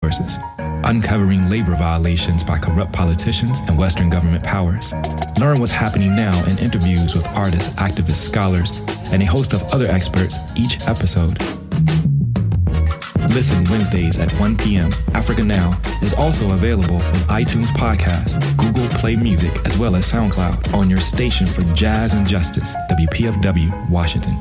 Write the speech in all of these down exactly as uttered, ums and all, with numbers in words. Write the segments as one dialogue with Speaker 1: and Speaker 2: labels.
Speaker 1: resources, uncovering labor violations by corrupt politicians and Western government powers. Learn what's happening now in interviews with artists, activists, scholars, and a host of other experts each episode. Listen Wednesdays at one p.m. Africa Now is also available on iTunes Podcast, Google Play Music, as well as SoundCloud on your station for jazz and justice, W P F W, Washington.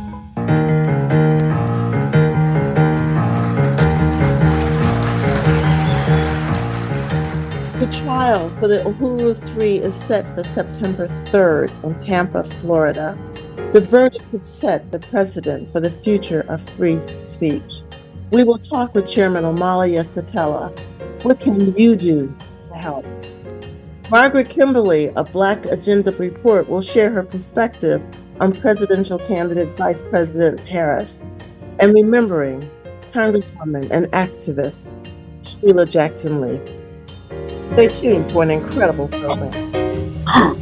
Speaker 2: The trial for the Uhuru three is set for September third in Tampa, Florida. The verdict could set the precedent for the future of free speech. We will talk with Chairman Omali Yeshitela. What can you do to help? Margaret Kimberly of Black Agenda Report will share her perspective on presidential candidate Vice President Harris and remembering Congresswoman and activist Sheila Jackson Lee. Stay tuned for an incredible program.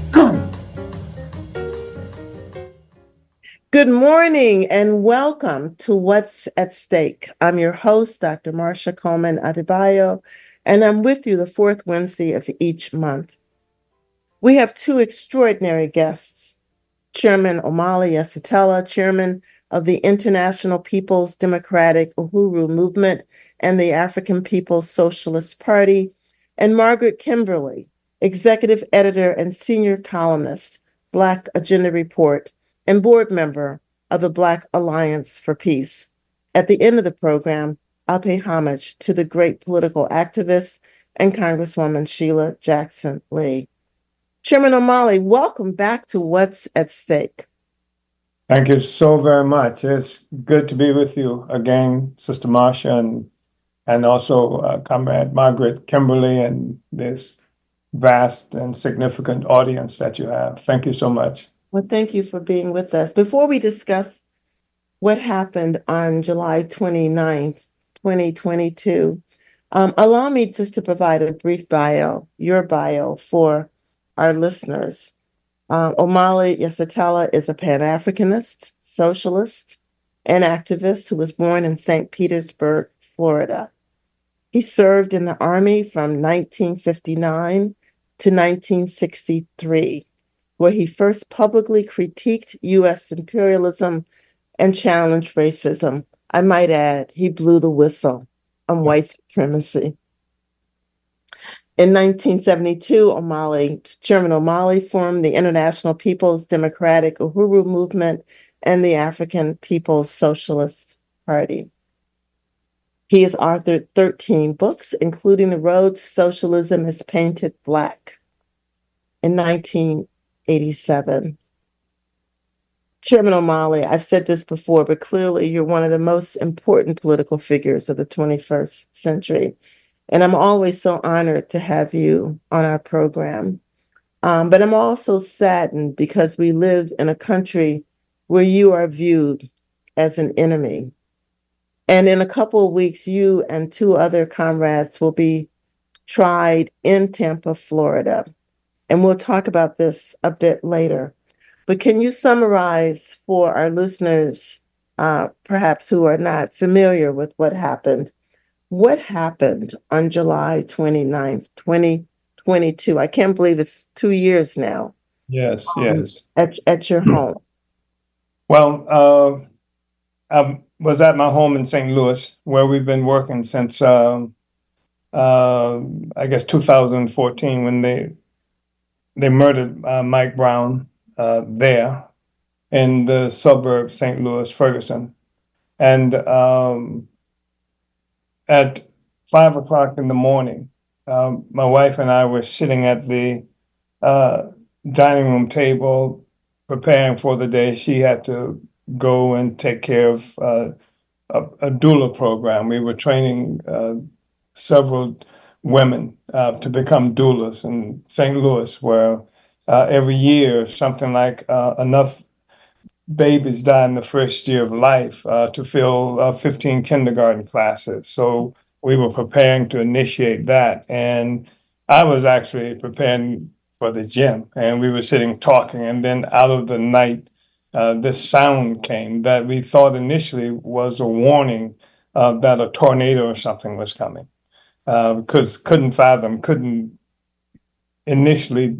Speaker 2: Good morning and welcome to What's at Stake. I'm your host, Doctor Marsha Coleman Adebayo, and I'm with you the fourth Wednesday of each month. We have two extraordinary guests, Chairman Omali Yeshitela, Chairman of the International People's Democratic Uhuru Movement and the African People's Socialist Party, and Margaret Kimberly, Executive Editor and Senior Columnist, Black Agenda Report, and board member of the Black Alliance for Peace. At the end of the program, I'll pay homage to the great political activist and Congresswoman Sheila Jackson Lee. Chairman Omali, welcome back to What's at Stake.
Speaker 3: Thank you so very much. It's good to be with you again, Sister Marsha, and and also uh, Comrade Margaret Kimberly and this vast and significant audience that you have. Thank you so much.
Speaker 2: Well, thank you for being with us. Before we discuss what happened on July twenty-ninth, twenty twenty-two, um, allow me just to provide a brief bio, your bio, for our listeners. Uh, Omali Yeshitela is a Pan-Africanist, socialist, and activist who was born in Saint Petersburg, Florida. He served in the Army from nineteen fifty-nine to nineteen sixty-three. Where he first publicly critiqued U S imperialism and challenged racism. I might add, he blew the whistle on white supremacy. In nineteen seventy-two, Omali, Chairman Omali formed the International People's Democratic Uhuru Movement and the African People's Socialist Party. He has authored thirteen books, including The Road to Socialism is Painted Black in nineteen eighty-seven. Chairman Omali, I've said this before, but clearly you're one of the most important political figures of the twenty-first century. And I'm always so honored to have you on our program. Um, but I'm also saddened because we live in a country where you are viewed as an enemy. And in a couple of weeks, you and two other comrades will be tried in Tampa, Florida. And we'll talk about this a bit later. But can you summarize for our listeners, uh, perhaps who are not familiar with what happened, what happened on July twenty-ninth, twenty twenty-two? I can't believe it's two years now.
Speaker 3: Yes,
Speaker 2: um,
Speaker 3: yes.
Speaker 2: At, at your home.
Speaker 3: Well, uh, I was at my home in Saint Louis, where we've been working since, um, uh, I guess, two thousand fourteen, when they They murdered uh, Mike Brown uh, there in the suburb Saint Louis, Ferguson. And um, at five o'clock in the morning, um, my wife and I were sitting at the uh, dining room table preparing for the day. She had to go and take care of uh, a, a doula program. We were training uh, several women uh, to become doulas in Saint Louis, where uh, every year something like uh, enough babies die in the first year of life uh, to fill uh, fifteen kindergarten classes. So we were preparing to initiate that. And I was actually preparing for the gym, and we were sitting talking, and then out of the night, uh, this sound came that we thought initially was a warning uh, that a tornado or something was coming. uh, because couldn't fathom, couldn't initially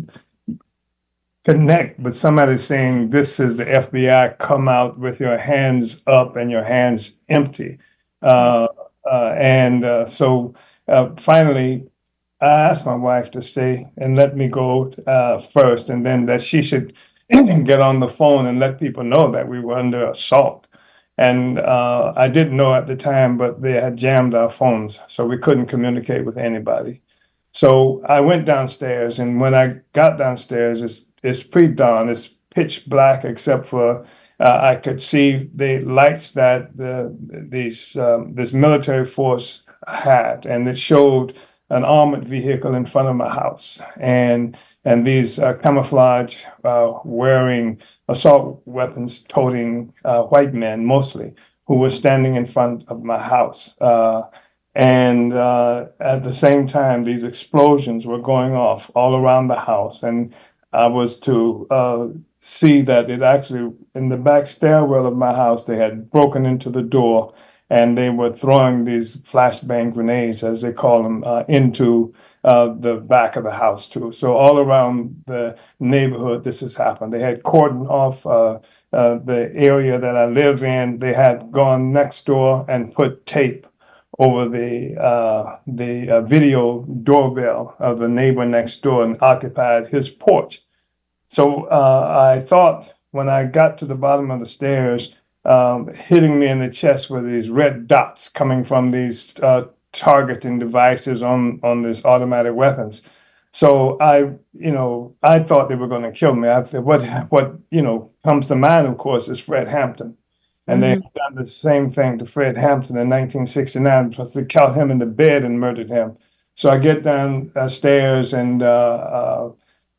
Speaker 3: connect with somebody saying, this is the F B I, come out with your hands up and your hands empty. Uh, uh, and uh, so uh, finally, I asked my wife to stay and let me go uh, first, and then that she should get on the phone and let people know that we were under assault. And uh, I didn't know at the time, but they had jammed our phones, so we couldn't communicate with anybody. So I went downstairs, and when I got downstairs, it's, it's pre-dawn, it's pitch black, except for uh, I could see the lights that the, these um, this military force had, and it showed an armored vehicle in front of my house, and and these uh, camouflage uh, wearing assault weapons toting uh, white men mostly, who were standing in front of my house. Uh, and uh, at the same time, these explosions were going off all around the house. And I was to uh, see that it actually, in the back stairwell of my house, they had broken into the door, and they were throwing these flashbang grenades, as they call them, uh, into uh, the back of the house too. So all around the neighborhood, this has happened. They had cordoned off uh, uh, the area that I live in. They had gone next door and put tape over the uh, the uh, video doorbell of the neighbor next door and occupied his porch. So uh, I thought when I got to the bottom of the stairs, Um, hitting me in the chest with these red dots coming from these uh, targeting devices on on these automatic weapons. So I, you know, I thought they were going to kill me. I said, what, what, you know, comes to mind, of course, is Fred Hampton, and mm-hmm. they done the same thing to Fred Hampton in nineteen sixty-nine. Plus, they killed him in the bed and murdered him. So I get downstairs and. Uh, uh,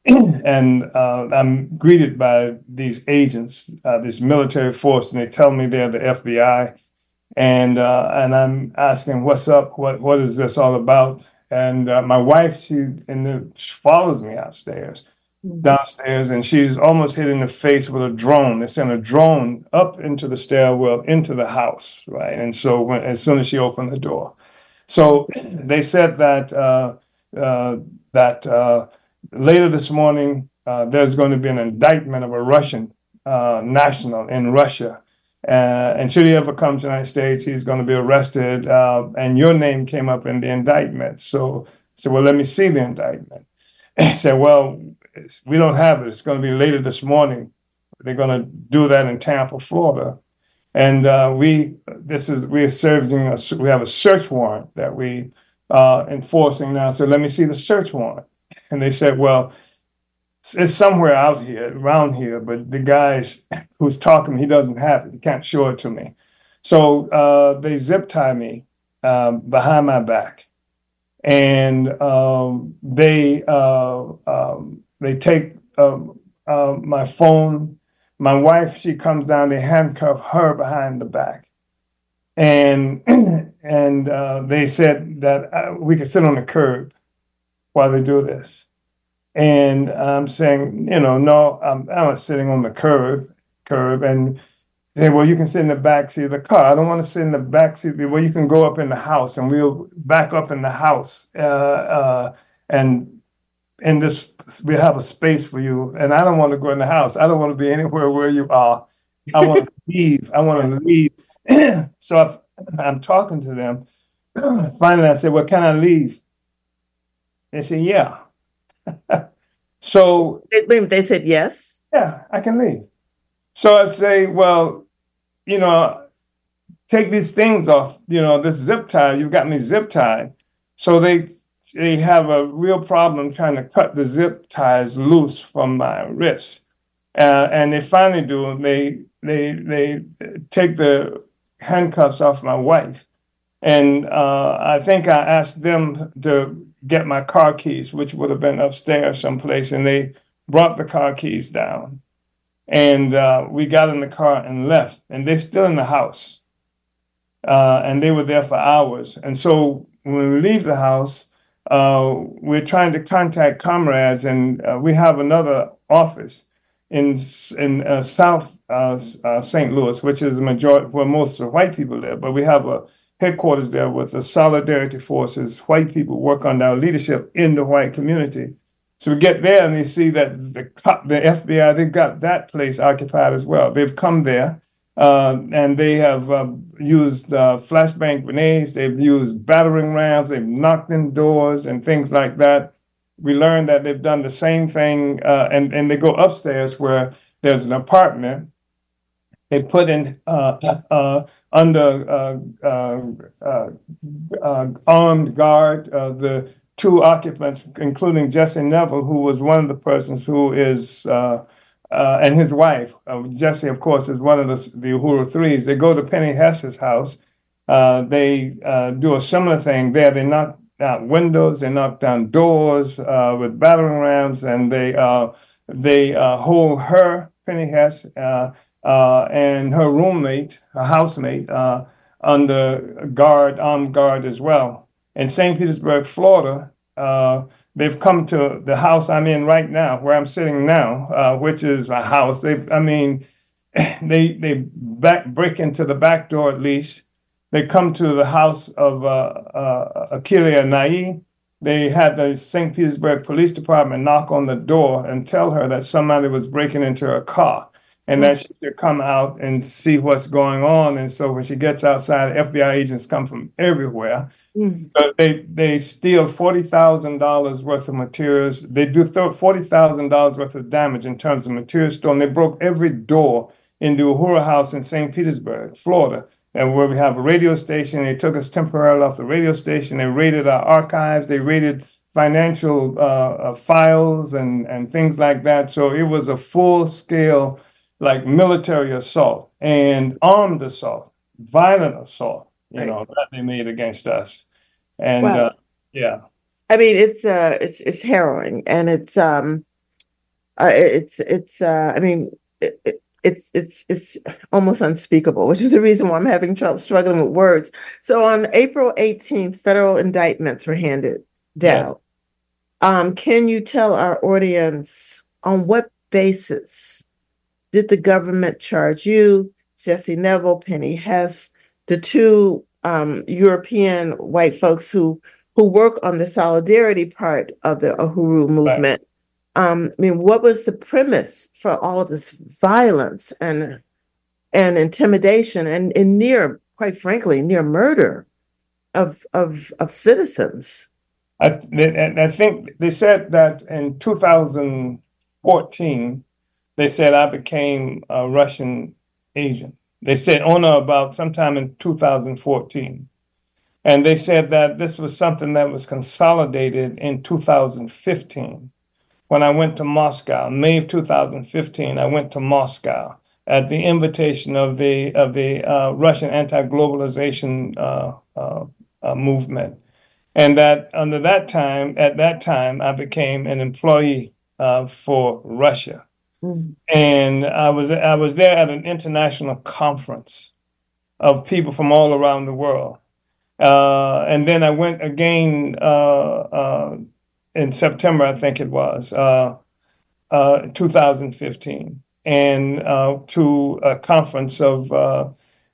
Speaker 3: And uh, I'm greeted by these agents, uh, this military force, and they tell me they're the F B I. And uh, and I'm asking, what's up? What what is this all about? And uh, my wife, she, in the, she follows me outstairs, mm-hmm. downstairs, and she's almost hit in the face with a drone. They sent a drone up into the stairwell, into the house, right? And so when, as soon as she opened the door, so they said that uh, uh, that. Uh, Later this morning, uh, there's going to be an indictment of a Russian uh, national in Russia. Uh, and should he ever come to the United States, he's going to be arrested. Uh, and your name came up in the indictment. So I said, well, let me see the indictment. He said, well, we don't have it. It's going to be later this morning. They're going to do that in Tampa, Florida. And uh, we, this is, we're serving, a, we have a search warrant that we are uh, enforcing now. So let me see the search warrant. And they said, well, it's somewhere out here, around here, but the guy who's talking, he doesn't have it. He can't show it to me. So uh, they zip tie me um, behind my back. And um, they uh, um, they take uh, uh, my phone. My wife, she comes down, they handcuff her behind the back. And, and uh, they said that uh, we could sit on the curb while they do this. And I'm saying, you know, no, I'm, I'm not sitting on the curb, curb. And they say, well, you can sit in the back seat of the car. I don't want to sit in the back seat. Well, you can go up in the house, and we'll back up in the house. Uh, uh, and in this, we have a space for you. And I don't want to go in the house. I don't want to be anywhere where you are. I want to leave. I want to leave. So I've, I'm talking to them. Finally, I said, well, can I leave? They said, yeah. So
Speaker 2: they, they said yes.
Speaker 3: Yeah, I can leave. So I say, well, you know, take these things off. You know, this zip tie. You've got me zip tied. So they they have a real problem trying to cut the zip ties loose from my wrists, uh, and they finally do. They they they take the handcuffs off my wife, and uh, I think I asked them to get my car keys, which would have been upstairs someplace, and they brought the car keys down. And uh, we got in the car and left, and they're still in the house. Uh, and they were there for hours. And so when we leave the house, uh, we're trying to contact comrades, and uh, we have another office in in uh, South uh, uh, Saint Louis, which is the majority where most of the white people live. But we have a headquarters there with the Solidarity Forces. White people work on our leadership in the white community. So we get there and they see that the the F B I, they've got that place occupied as well. They've come there uh, and they have uh, used uh, flashbang grenades. They've used battering rams. They've knocked in doors and things like that. We learned that they've done the same thing uh, and, and they go upstairs where there's an apartment. They put in uh, uh, under uh, uh, uh, uh, armed guard uh, the two occupants, including Jesse Neville, who was one of the persons who is, uh, uh, and his wife. Uh, Jesse, of course, is one of the, the Uhuru Threes. They go to Penny Hess's house. Uh, they uh, do a similar thing there. They knock out windows, they knock down doors uh, with battering rams, and they uh, they uh, hold her, Penny Hess, uh, uh, and her roommate, her housemate, uh, under guard, armed guard as well. In Saint Petersburg, Florida, uh, they've come to the house I'm in right now, where I'm sitting now, uh, which is a house. They, I mean, they they back break into the back door at least. They come to the house of uh, uh, Akilia Nai. They had the Saint Petersburg Police Department knock on the door and tell her that somebody was breaking into her car and that she should come out and see what's going on. And so when she gets outside, F B I agents come from everywhere. Mm. So they they steal forty thousand dollars worth of materials. They do forty thousand dollars worth of damage in terms of materials stolen. They broke every door in the Uhuru House in Saint Petersburg, Florida, and where we have a radio station. They took us temporarily off the radio station. They raided our archives. They raided financial uh, uh, files and, and things like that. So it was a full-scale, like, military assault and armed assault, violent assault, you right. know, that they made against us. And well, uh, yeah,
Speaker 2: I mean, it's uh, it's it's harrowing, and it's um, uh, it's it's uh, I mean, it, it, it's it's it's almost unspeakable, which is the reason why I'm having trouble struggling with words. So on April eighteenth, federal indictments were handed down. Yeah. Um, can you tell our audience on what basis did the government charge you, Jesse Neville, Penny Hess, the two um, European white folks who who work on the solidarity part of the Uhuru movement? Right. Um, I mean, what was the premise for all of this violence and and intimidation and, and near, quite frankly, near murder of of of citizens?
Speaker 3: I, I think they said that in two thousand fourteen. They said I became a Russian agent. They said on or about sometime in two thousand fourteen. And they said that this was something that was consolidated in two thousand fifteen. When I went to Moscow, May of two thousand fifteen, I went to Moscow at the invitation of the of the uh, Russian anti-globalization uh, uh, uh, movement. And that under that time, at that time, I became an employee uh, for Russia. Mm. And I was I was there at an international conference of people from all around the world. Uh, and then I went again uh, uh, in September, I think it was, uh, uh, two thousand fifteen, and uh, to a conference of uh,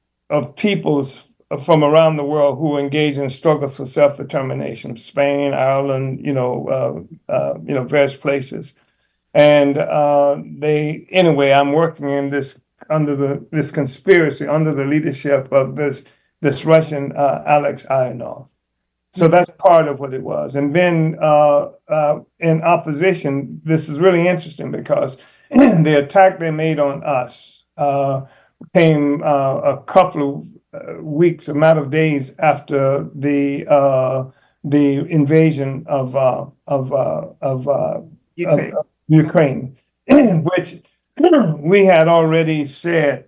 Speaker 3: of peoples from around the world who engage in struggles for self-determination, Spain, Ireland, you know, uh, uh, you know, various places. And uh, they, anyway, I'm working in this under the this conspiracy under the leadership of this this Russian uh, Alex Ionov. So that's part of what it was. And then uh, uh, in opposition, this is really interesting because the attack they made on us uh, came uh, a couple of uh, weeks, a matter of days after the uh, the invasion of uh, of uh, of, uh,
Speaker 2: Ukraine.
Speaker 3: of Ukraine, which we had already said.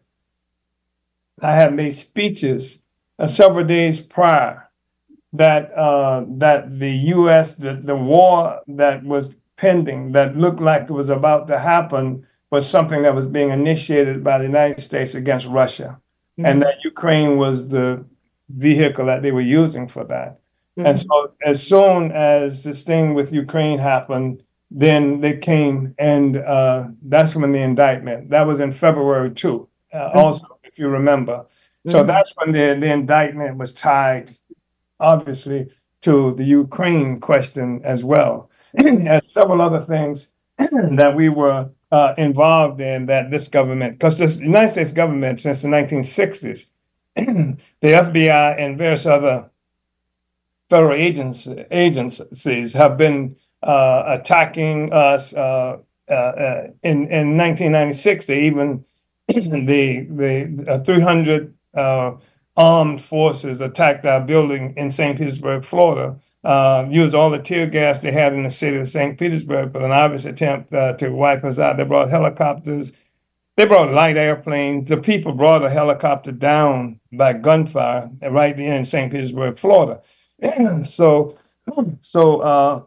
Speaker 3: I had made speeches uh, several days prior that uh, that the U S the, the war that was pending, that looked like it was about to happen, was something that was being initiated by the United States against Russia, mm-hmm. and that Ukraine was the vehicle that they were using for that. Mm-hmm. And so, as soon as this thing with Ukraine happened, then they came, and uh, that's when the indictment, that was in February too, uh, mm-hmm. also, if you remember. So
Speaker 2: Mhm.
Speaker 3: that's when the, the indictment was tied, obviously, to the Ukraine question as well, as several other things that we were uh, involved in that this government, because the United States government since the nineteen sixties, the F B I and various other federal agents, agencies have been uh, attacking us. Uh, uh, uh, in in nineteen ninety-six, they even the the uh, three hundred uh, armed forces attacked our building in Saint Petersburg, Florida. Uh, used all the tear gas they had in the city of Saint Petersburg, but an obvious attempt uh, to wipe us out. They brought helicopters. They brought light airplanes. The people brought a helicopter down by gunfire right there in Saint Petersburg, Florida. so, so uh,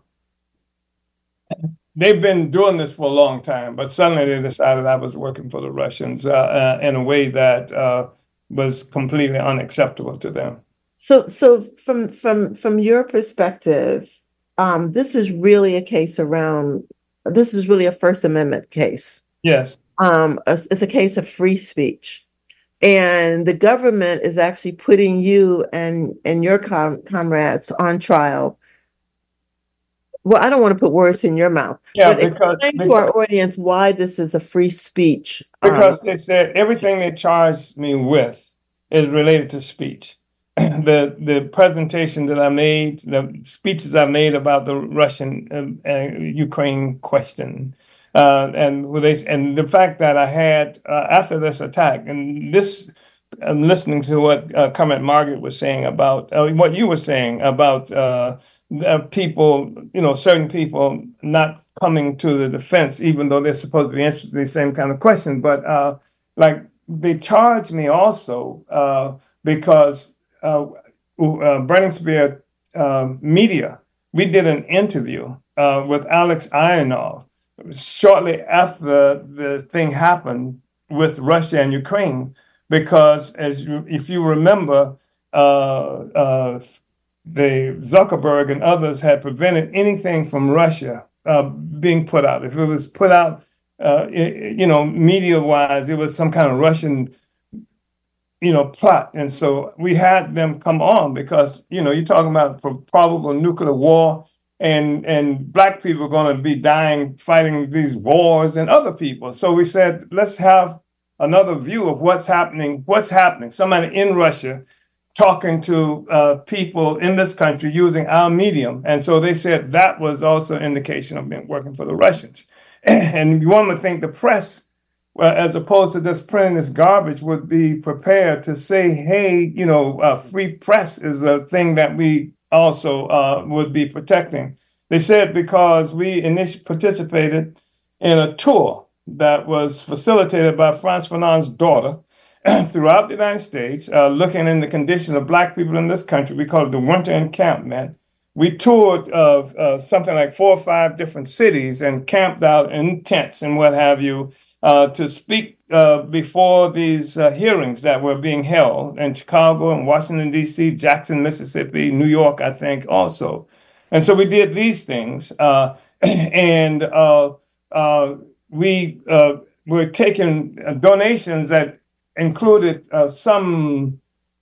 Speaker 3: they've been doing this for a long time, but suddenly they decided I was working for the Russians uh, uh, in a way that uh, was completely unacceptable to them.
Speaker 2: So, so from from from your perspective, um, this is really a case around. This is really a First Amendment case.
Speaker 3: Yes.
Speaker 2: Um, it's it's a case of free speech, and the government is actually putting you and and your com- comrades on trial. Well, I don't want to put words in your mouth,
Speaker 3: Yeah,
Speaker 2: but
Speaker 3: because,
Speaker 2: explain to
Speaker 3: because
Speaker 2: our audience why this is a free speech. Um,
Speaker 3: because they said everything they charged me with is related to speech. the the presentation that I made, the speeches I made about the Russian uh, uh, Ukraine question, uh, and with they, and the fact that I had uh, after this attack, and this, I'm listening to what uh, Comrade Margaret was saying about uh, what you were saying about uh, uh, people, you know, certain people not coming to the defense, even though they're supposed to be interested in the same kind of question. But uh, like they charged me also uh, because uh, uh, Burning Spear uh, Media, we did an interview uh, with Alex Ionov shortly after the thing happened with Russia and Ukraine, because as you, if you remember, uh, uh, the Zuckerberg and others had prevented anything from Russia uh, being put out. If it was put out, uh, it, you know, media-wise, it was some kind of Russian, you know, plot. And so we had them come on because, you know, you're talking about probable nuclear war, and and black people are going to be dying fighting these wars and other people. So we said, let's have another view of what's happening. What's happening? Somebody in Russia talking to uh, people in this country using our medium. And so they said that was also an indication of being working for the Russians. And you want to think the press, well, as opposed to just printing this garbage, would be prepared to say, hey, you know, uh, free press is a thing that we also uh, would be protecting. They said because we initially participated in a tour that was facilitated by Frantz Fanon's daughter throughout the United States, uh, looking in the condition of black people in this country. We call it the Winter Encampment. We toured of uh, uh, something like four or five different cities and camped out in tents and what have you uh, to speak uh, before these uh, hearings that were being held in Chicago and Washington, D C, Jackson, Mississippi, New York, I think also. And so we did these things. Uh, and uh, uh, we uh, were taking donations that included uh, some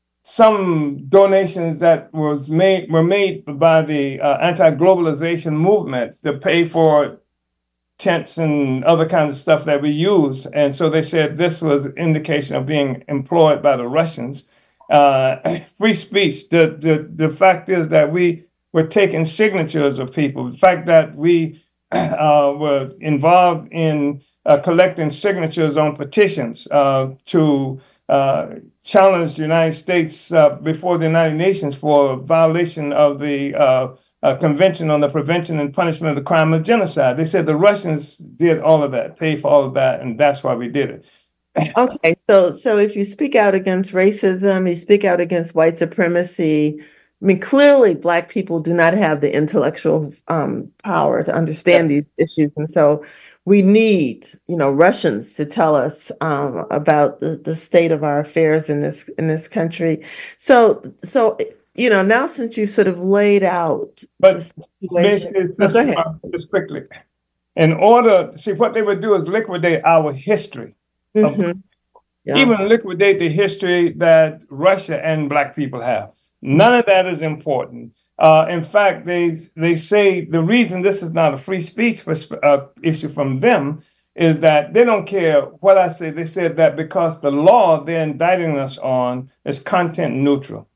Speaker 3: some donations that was made were made by the uh, anti-globalization movement to pay for tents and other kinds of stuff that we used. And so they said this was an indication of being employed by the Russians. Uh, free speech. The, the the fact is that we were taking signatures of people. The fact that we uh, were involved in uh, collecting signatures on petitions uh, to uh, challenge the United States uh, before the United Nations for violation of the uh, uh, Convention on the Prevention and Punishment of the Crime of Genocide. They said the Russians did all of that, paid for all of that, and that's why we did it.
Speaker 2: Okay, so so if you speak out against racism, you speak out against white supremacy. I mean, clearly, Black people do not have the intellectual um, power to understand these issues, and so we need, you know, Russians to tell us um, about the, the state of our affairs in this in this country. So, so you know, now since you've sort of laid out
Speaker 3: but
Speaker 2: the situation,
Speaker 3: just,
Speaker 2: no, go ahead.
Speaker 3: just quickly, in order, see what they would do is liquidate our history.
Speaker 2: Mm-hmm. Yeah.
Speaker 3: even liquidate the history that Russia and Black people have. None of that is important. Uh, in fact, they they say the reason this is not a free speech uh, issue from them is that they don't care what I say. They said that because the law they're indicting us on is content neutral.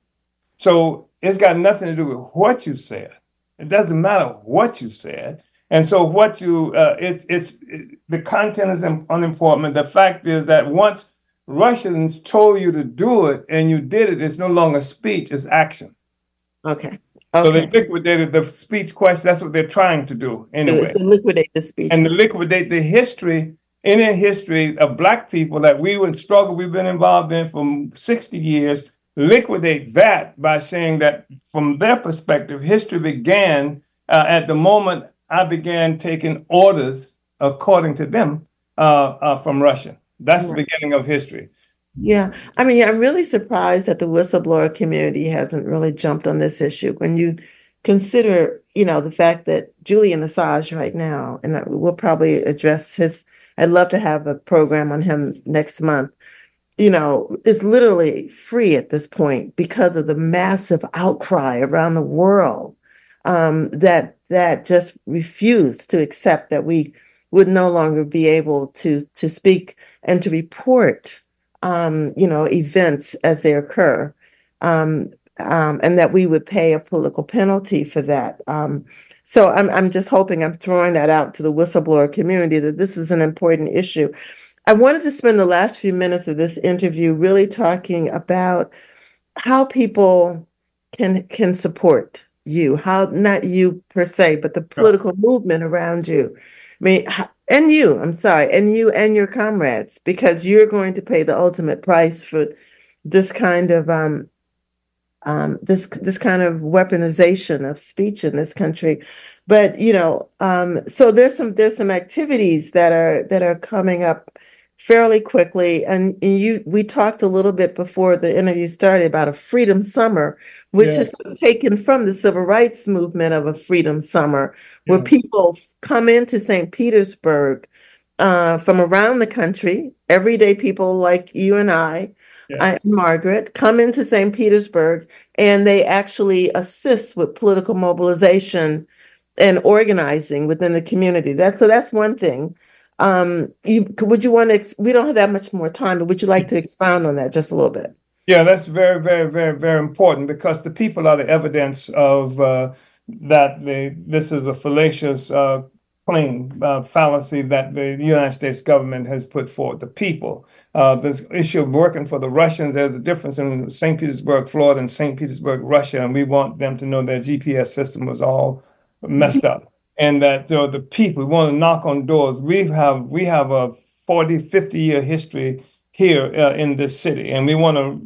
Speaker 3: So it's got nothing to do with what you said. It doesn't matter what you said. And so what you, uh, it's, it's, it, the content is unimportant. The fact is that once Russians told you to do it and you did it, it's no longer speech, it's action.
Speaker 2: Okay.
Speaker 3: So they
Speaker 2: Okay.
Speaker 3: liquidated the speech question. That's what they're trying to do anyway.
Speaker 2: To liquidate the speech.
Speaker 3: And to liquidate the history, any history of Black people that we would struggle, we've been involved in for sixty years, liquidate that by saying that from their perspective, history began uh, at the moment I began taking orders, according to them, uh, uh, from Russia. That's the beginning of history.
Speaker 2: Yeah. I mean, I'm really surprised that the whistleblower community hasn't really jumped on this issue. When you consider, you know, the fact that Julian Assange right now, and we'll probably address his, I'd love to have a program on him next month, you know, is literally free at this point because of the massive outcry around the world um, that that just refused to accept that we would no longer be able to to speak and to report, um, you know, events as they occur, um, um, and that we would pay a political penalty for that. Um, so I'm I'm just hoping, I'm throwing that out to the whistleblower community, that this is an important issue. I wanted to spend the last few minutes of this interview really talking about how people can can support you, how, not you per se, but the political movement around you. I mean, and you, I'm sorry, and you and your comrades, because you're going to pay the ultimate price for this kind of um, um, this this kind of weaponization of speech in this country. But you know, um, so there's some there's some activities that are that are coming up fairly quickly. And you, we talked a little bit before the interview started about a Freedom Summer, which yeah. is taken from the civil rights movement of a Freedom Summer, yeah. where people come into Saint Petersburg uh, from around the country. Everyday people like you and I, yeah. I, Margaret, come into Saint Petersburg, and they actually assist with political mobilization and organizing within the community. That's so that's one thing. Um, you, would you want to, we don't have that much more time, but would you like to expound on that just a little bit?
Speaker 3: Yeah, that's very, very, very, very important, because the people are the evidence of uh, that the, this is a fallacious uh, claim, uh, fallacy that the United States government has put forward. The people, uh, this issue of working for the Russians, there's a difference in Saint Petersburg, Florida, and Saint Petersburg, Russia, and we want them to know their G P S system was all messed up. And that you know, the people, we want to knock on doors. We have we have a forty, fifty year history here uh, in this city, and we want to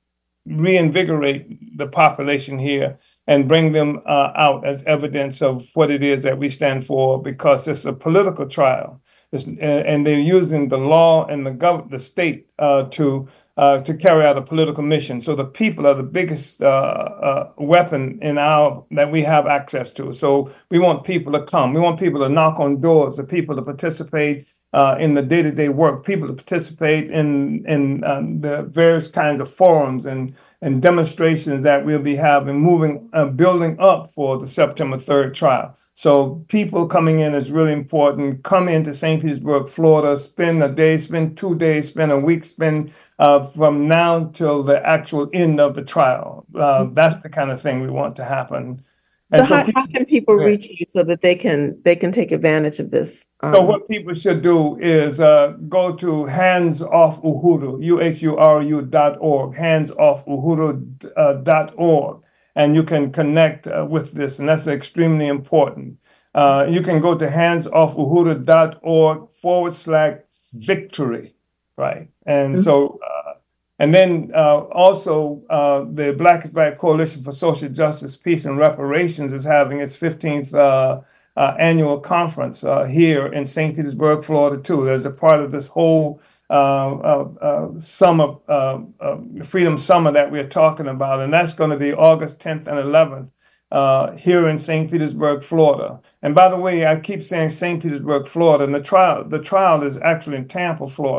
Speaker 3: reinvigorate the population here and bring them uh, out as evidence of what it is that we stand for, because it's a political trial. It's, and they're using the law and the gov- the state uh, to Uh, to carry out a political mission. So the people are the biggest uh, uh, weapon in our that we have access to. So we want people to come. We want people to knock on doors, the people to participate uh, in the day-to-day work, people to participate in in um, the various kinds of forums and and demonstrations that we'll be having, moving, uh, building up for the September third trial. So people coming in is really important. Come into Saint Petersburg, Florida, spend a day, spend two days, spend a week, spend uh, from now till the actual end of the trial. Uh, that's the kind of thing we want to happen.
Speaker 2: So, so how, people, how can people yeah. reach you so that they can they can take advantage of this? Um,
Speaker 3: so what people should do is uh, go to Hands Off Uhuru, U H U R U dot org, hands off uhuru dot org. And you can connect uh, with this, and that's extremely important. Uh, you can go to hands off uhuru dot org forward slash victory, right? And mm-hmm. so, uh, and then uh, also uh, the Black is Black Coalition for Social Justice, Peace, and Reparations is having its fifteenth uh, uh, annual conference uh, here in Saint Petersburg, Florida, too. There's a part of this whole Uh, uh, uh, summer, uh, uh, Freedom Summer that we're talking about, and that's going to be August tenth and eleventh uh, here in Saint Petersburg, Florida. And by the way, I keep saying Saint Petersburg, Florida, and the trial, the trial is actually in Tampa, Florida.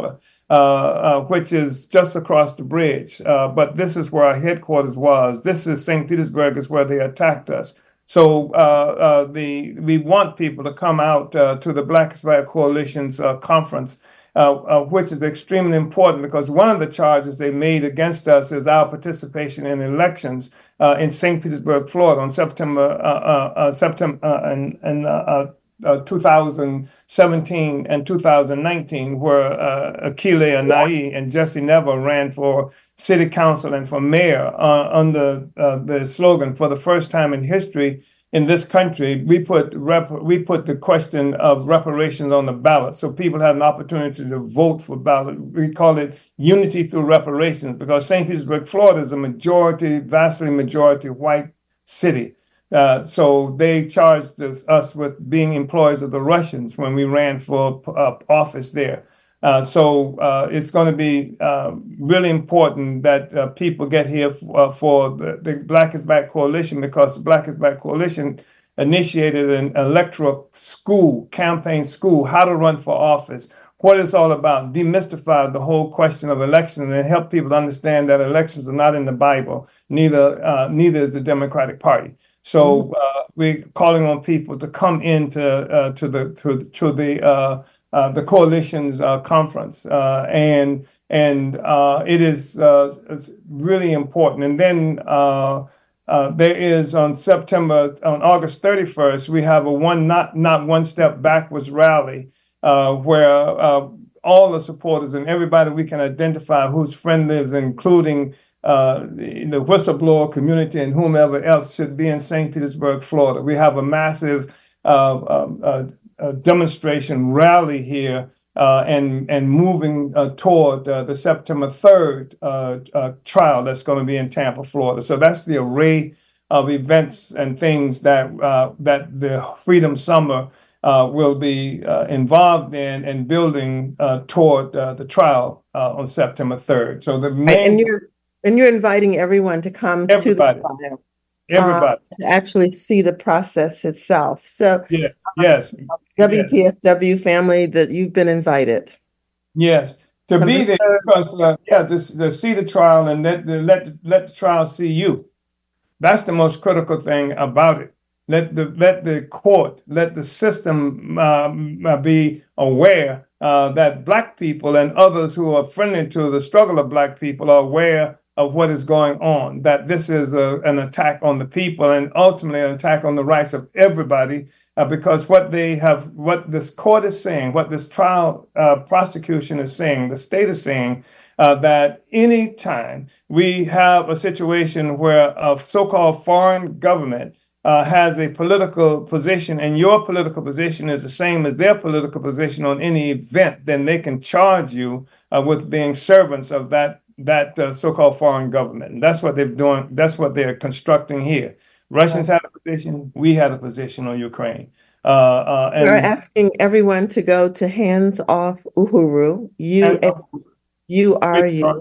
Speaker 3: uh, uh, which is just across the bridge. Uh, but this is where our headquarters was. This is Saint Petersburg, is where they attacked us. So uh, uh, the we want people to come out uh, to the Black Hispanic Coalition's uh, conference, uh, uh, which is extremely important because one of the charges they made against us is our participation in elections uh, in Saint Petersburg, Florida, on September uh, uh, uh, September uh, and and. Uh, Uh, two thousand seventeen and two thousand nineteen, where uh, Akile Anai and Jesse Neville ran for city council and for mayor uh, under uh, the slogan, "For the first time in history in this country, we put rep- we put the question of reparations on the ballot, so people have an opportunity to vote for ballot." We call it unity through reparations because Saint Petersburg, Florida, is a majority, vastly majority white city. Uh, so they charged us, us with being employees of the Russians when we ran for uh, office there. Uh, so uh, it's going to be uh, really important that uh, people get here f- uh, for the, the Black is Back Coalition, because the Black is Back Coalition initiated an electoral school, campaign school, how to run for office, what it's all about, demystify the whole question of elections and help people understand that elections are not in the Bible, neither uh, neither is the Democratic Party. So uh, we're calling on people to come into uh, to the to the, to the uh, uh, the coalition's uh, conference, uh, and and uh, it is uh, it's really important. And then uh, uh, there is on September on August thirty-first, we have a one not not one step backwards rally uh, where uh, all the supporters and everybody we can identify whose friend is, including Uh, the, the whistleblower community and whomever else, should be in Saint Petersburg, Florida. We have a massive uh, uh, uh, uh, demonstration rally here uh, and and moving uh, toward uh, the September third uh, uh, trial that's going to be in Tampa, Florida. So that's the array of events and things that uh, that the Freedom Summer uh, will be uh, involved in and building uh, toward uh, the trial uh, on September third. So the main.
Speaker 2: And you're And you're inviting everyone to come
Speaker 3: Everybody.
Speaker 2: to the trial,
Speaker 3: Everybody.
Speaker 2: uh, to actually see the process itself. So,
Speaker 3: yes, yes,
Speaker 2: W P F W yes. family, that you've been invited.
Speaker 3: Yes, to
Speaker 2: Come
Speaker 3: be
Speaker 2: the
Speaker 3: there, because, uh, yeah, to, to see the trial and let the, let let the trial see you. That's the most critical thing about it. Let the let the court, let the system um, be aware uh, that Black people and others who are friendly to the struggle of Black people are aware of what is going on, that this is a, an attack on the people and ultimately an attack on the rights of everybody, uh, because what they have, what this court is saying, what this trial uh, prosecution is saying, the state is saying, uh, that any time we have a situation where a so-called foreign government uh, has a political position and your political position is the same as their political position on any event, then they can charge you uh, with being servants of that that uh, so-called foreign government. And that's what they're doing. That's what they're constructing here. Russians had a position. We had a position on Ukraine. Uh, uh, and
Speaker 2: We're asking everyone to go to Hands Off Uhuru. U U R U.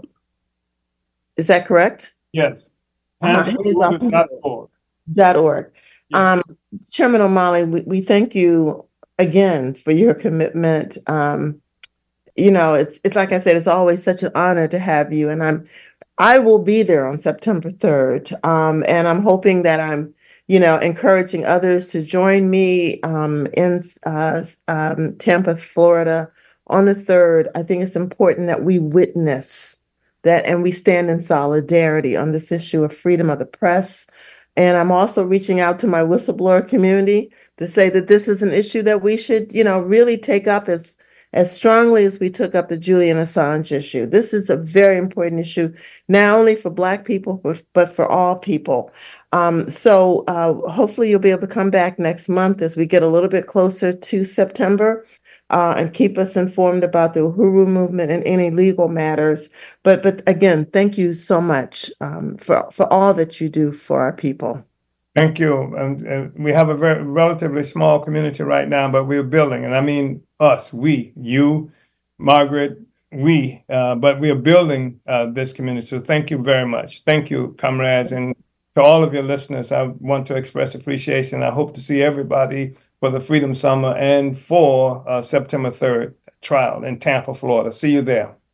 Speaker 2: Is that correct?
Speaker 3: Yes.
Speaker 2: Uh-huh. Hands Off Uhuru dot org. Yes. Um, Chairman O'Malley, we, we thank you again for your commitment. Um, You know, it's it's like I said, it's always such an honor to have you, and I'm I will be there on September third, um, and I'm hoping that I'm, you know, encouraging others to join me um, in uh, um, Tampa, Florida, on the third. I think it's important that we witness that and we stand in solidarity on this issue of freedom of the press. And I'm also reaching out to my whistleblower community to say that this is an issue that we should, you know, really take up as as strongly as we took up the Julian Assange issue. This is a very important issue, not only for Black people, but, but for all people. Um, so uh, hopefully you'll be able to come back next month as we get a little bit closer to September uh, and keep us informed about the Uhuru movement and any legal matters. But but again, thank you so much um, for, for all that you do for our people.
Speaker 3: Thank you. And uh, we have a very relatively small community right now, but we're building. And I mean us, we, you, Margaret, we, uh, but we are building uh, this community. So thank you very much. Thank you, comrades. And to all of your listeners, I want to express appreciation. I hope to see everybody for the Freedom Summer and for uh, September third trial in Tampa, Florida. See you there.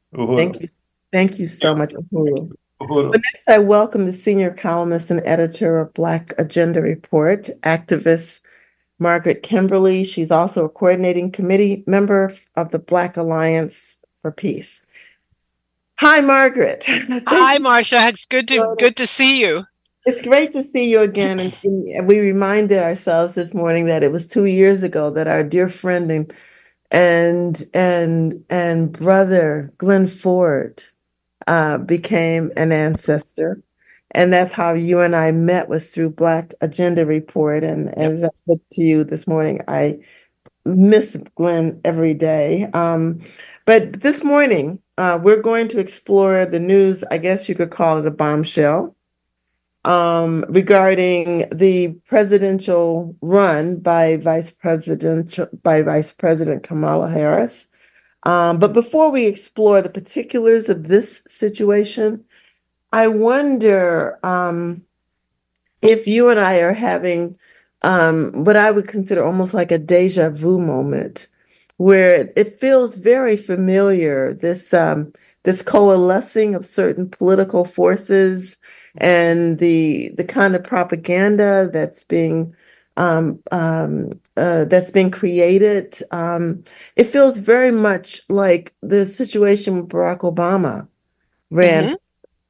Speaker 3: Uhuru.
Speaker 2: Thank you. Thank you so much, Uhuru.
Speaker 3: Uhuru.
Speaker 2: But next, I welcome the senior columnist and editor of Black Agenda Report, activist Margaret Kimberly. She's also a coordinating committee member of the Black Alliance for Peace. Hi, Margaret.
Speaker 4: Hi, Marcia. It's good to good to see you.
Speaker 2: It's great to see you again. And, and we reminded ourselves this morning that it was two years ago that our dear friend and and and and brother Glenn Ford uh, became an ancestor. And that's how you and I met, was through Black Agenda Report. And
Speaker 4: Yep.
Speaker 2: as I said to you this morning, I miss Glenn every day. Um, but this morning, uh, we're going to explore the news, I guess you could call it a bombshell, um, regarding the presidential run by Vice President by Vice President Kamala Harris. Um, but before we explore the particulars of this situation, I wonder um, if you and I are having um, what I would consider almost like a deja vu moment, where it feels very familiar, this um, this coalescing of certain political forces and the the kind of propaganda that's being um, um, uh, that's being created. Um, it feels very much like the situation with Barack Obama ran.
Speaker 4: Mhm.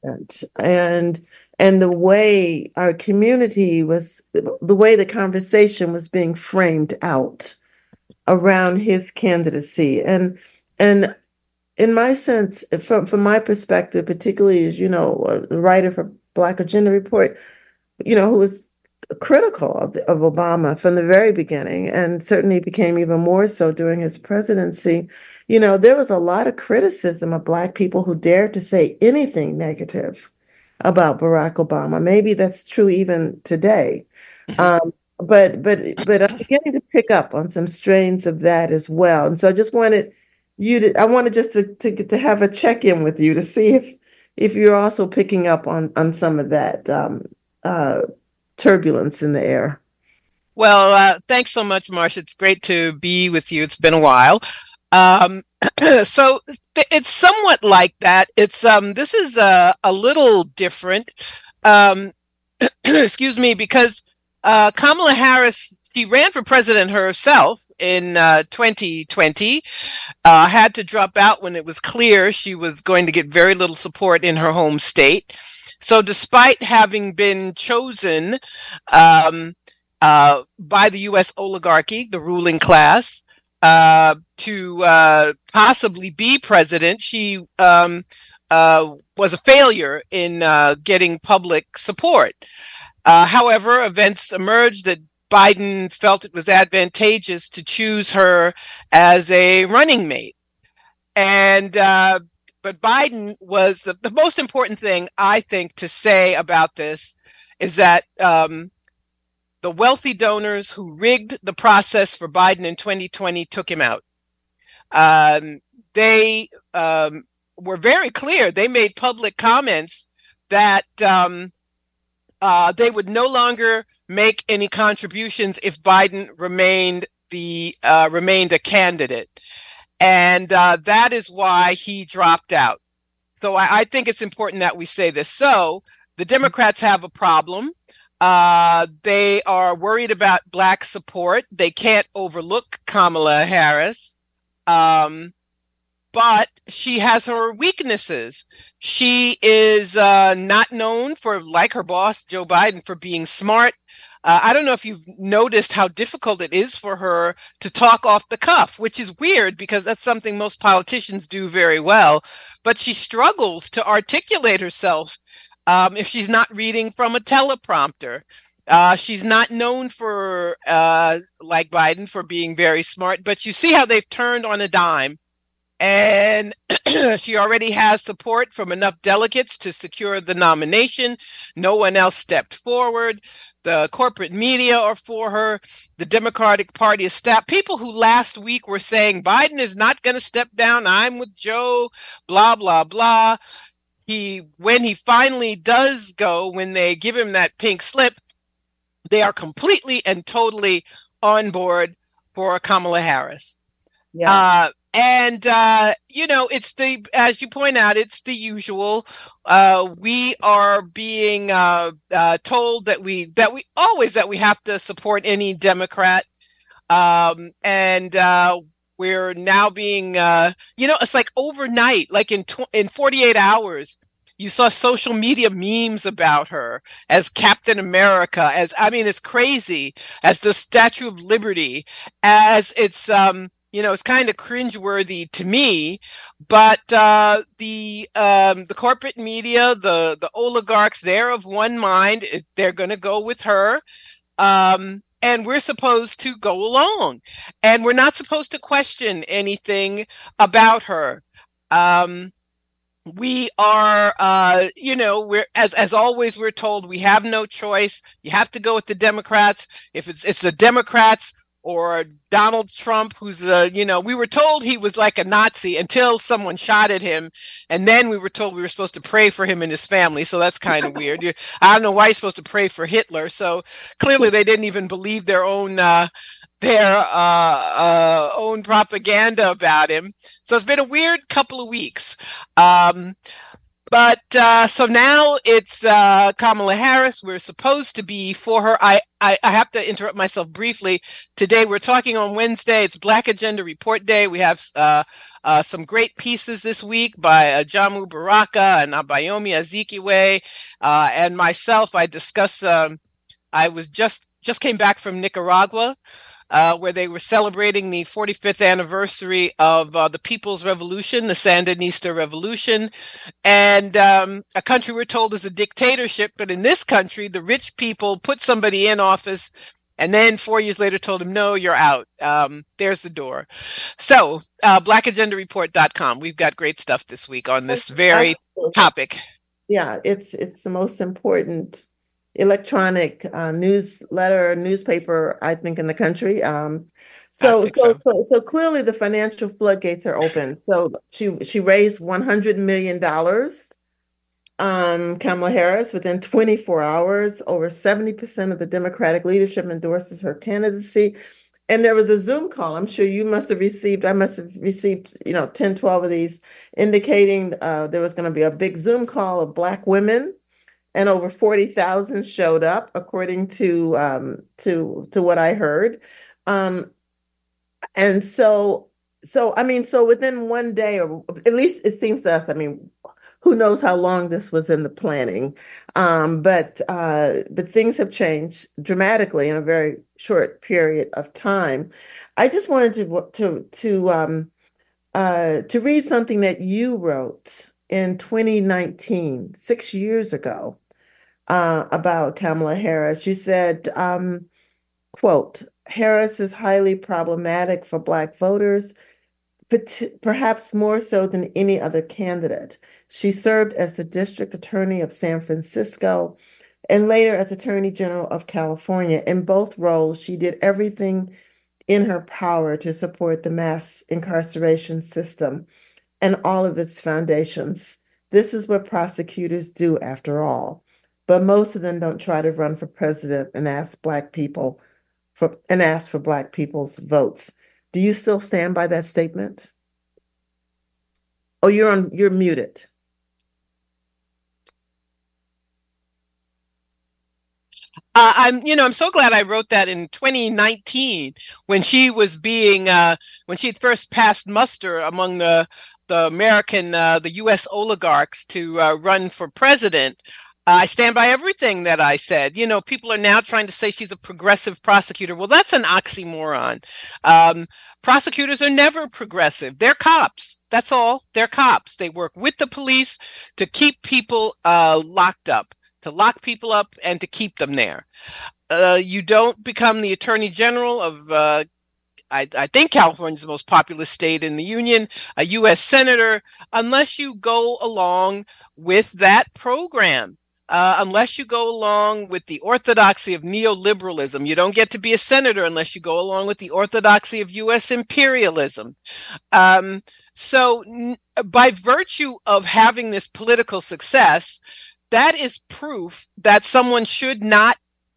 Speaker 2: And and the way our community was, the way the conversation was being framed out around his candidacy. And and in my sense, from from my perspective, particularly as, you know, a writer for Black Agenda Report, you know, who was critical of, of Obama from the very beginning, and certainly became even more so during his presidency. You know, there was a lot of criticism of Black people who dared to say anything negative about Barack Obama. Maybe that's true even today.
Speaker 4: Mhm.
Speaker 2: Um, but but but I'm beginning to pick up on some strains of that as well. And so I just wanted you to, I wanted just to to, to have a check-in with you to see if if you're also picking up on on some of that um, uh, turbulence in the air.
Speaker 4: Well, uh, thanks so much, Marcia. It's great to be with you. It's been a while. Um, so th- it's somewhat like that. It's um, this is a, a little different. Um, excuse me, because uh, Kamala Harris, she ran for president herself in uh, twenty twenty, uh, had to drop out when it was clear she was going to get very little support in her home state. So despite having been chosen um, uh, by the U S oligarchy, the ruling class, uh, to uh, possibly be president, she um, uh, was a failure in uh, getting public support. Uh, however, events emerged that Biden felt it was advantageous to choose her as a running mate. And uh, but Biden was the, the most important thing, I think, to say about this is that um, the wealthy donors who rigged the process for Biden in twenty twenty took him out. Um, they um, were very clear. They made public comments that um, uh, they would no longer make any contributions if Biden remained the uh, remained a candidate. And uh, that is why he dropped out. So I, I think it's important that we say this. So the Democrats have a problem. Uh, they are worried about Black support. They can't overlook Kamala Harris. Um, but she has her weaknesses. She is uh, not known for, like her boss, Joe Biden, for being smart. Uh, I don't know if you've noticed how difficult it is for her to talk off the cuff, which is weird because that's something most politicians do very well. But she struggles to articulate herself um, if she's not reading from a teleprompter. Uh, she's not known for, uh, like Biden, for being very smart. But you see how they've turned on a dime. And she already has support from enough delegates to secure the nomination. No one else stepped forward. The corporate media are for her. The Democratic Party is staff. People who last week were saying Biden is not going to step down. I'm with Joe, blah, blah, blah. He, when he finally does go, when they give him that pink slip, they are completely and totally on board for Kamala Harris.
Speaker 2: Yeah.
Speaker 4: Uh, And, uh, you know, it's the, as you point out, it's the usual. Uh, we are being uh, uh, told that we, that we always, that we have to support any Democrat. Um, and uh, we're now being, uh, you know, it's like overnight, like in, tw- in forty-eight hours, you saw social media memes about her as Captain America, as, I mean, it's crazy, as the Statue of Liberty, as it's, um, you know, it's kind of cringeworthy to me, but uh, the um, the corporate media, the the oligarchs, they're of one mind. They're going to go with her, um, and we're supposed to go along, and we're not supposed to question anything about her. Um, we are, uh, you know, we're as as always, we're told we have no choice. You have to go with the Democrats. If it's it's the Democrats or Donald Trump, who's a, you know, we were told he was like a Nazi until someone shot at him. And then we were told we were supposed to pray for him and his family. So that's kind of weird. You, I don't know why you're supposed to pray for Hitler. So clearly they didn't even believe their own, uh, their uh, uh, own propaganda about him. So it's been a weird couple of weeks. Um, But uh, so now it's uh, Kamala Harris. We're supposed to be for her. I, I, I have to interrupt myself briefly. Today we're talking on Wednesday. It's Black Agenda Report Day. We have uh, uh, some great pieces this week by uh, Jamu Baraka and Abayomi Azikiwe uh, and myself. I discuss. Um, I was just just came back from Nicaragua. Uh, where they were celebrating the forty-fifth anniversary of uh, the People's Revolution, the Sandinista Revolution, and um, a country we're told is a dictatorship. But in this country, the rich people put somebody in office and then four years later told him, no, you're out. Um, there's the door. So uh, black agenda report dot com. We've got great stuff this week on this very Absolutely. topic.
Speaker 2: Yeah, it's it's the most important electronic uh, newsletter, newspaper, I think, in the country. Um, so, so, so, so, so clearly the financial floodgates are open. So she she raised one hundred million dollars. Um, Kamala Harris, within twenty-four hours, over seventy percent of the Democratic leadership endorses her candidacy. And there was a Zoom call. I'm sure you must have received, I must have received, you know, ten, twelve of these, indicating uh, there was going to be a big Zoom call of Black women. And over forty thousand showed up, according to um, to to what I heard. Um, and so, so I mean, so within one day, or at least it seems to us, I mean, who knows how long this was in the planning, um, but uh, but things have changed dramatically in a very short period of time. I just wanted to to to um, uh, to read something that you wrote in twenty nineteen, six years ago, uh, about Kamala Harris. You said, um, quote, Harris is highly problematic for Black voters, but perhaps more so than any other candidate. She served as the district attorney of San Francisco and later as Attorney General of California. In both roles, she did everything in her power to support the mass incarceration system and all of its foundations. This is what prosecutors do, after all. But most of them don't try to run for president and ask Black people for and ask for Black people's votes. Do you still stand by that statement? Oh, you're on. You're muted.
Speaker 4: Uh, I'm, you know, I'm so glad I wrote that in twenty nineteen when she was being, uh, when she first passed muster among the the American, uh, the U S oligarchs to uh, run for president. Uh, I stand by everything that I said. You know, people are now trying to say she's a progressive prosecutor. Well, that's an oxymoron. Um, prosecutors are never progressive. They're cops. That's all. They're cops. They work with the police to keep people uh, locked up. To lock people up and to keep them there. Uh, you don't become the attorney general of, uh, I, I think California's the most populous state in the union, a U S senator, unless you go along with that program. Uh, unless you go along with the orthodoxy of neoliberalism. You don't get to be a senator unless you go along with the orthodoxy of U S imperialism. Um, so n- by virtue of having this political success, that is proof that someone should not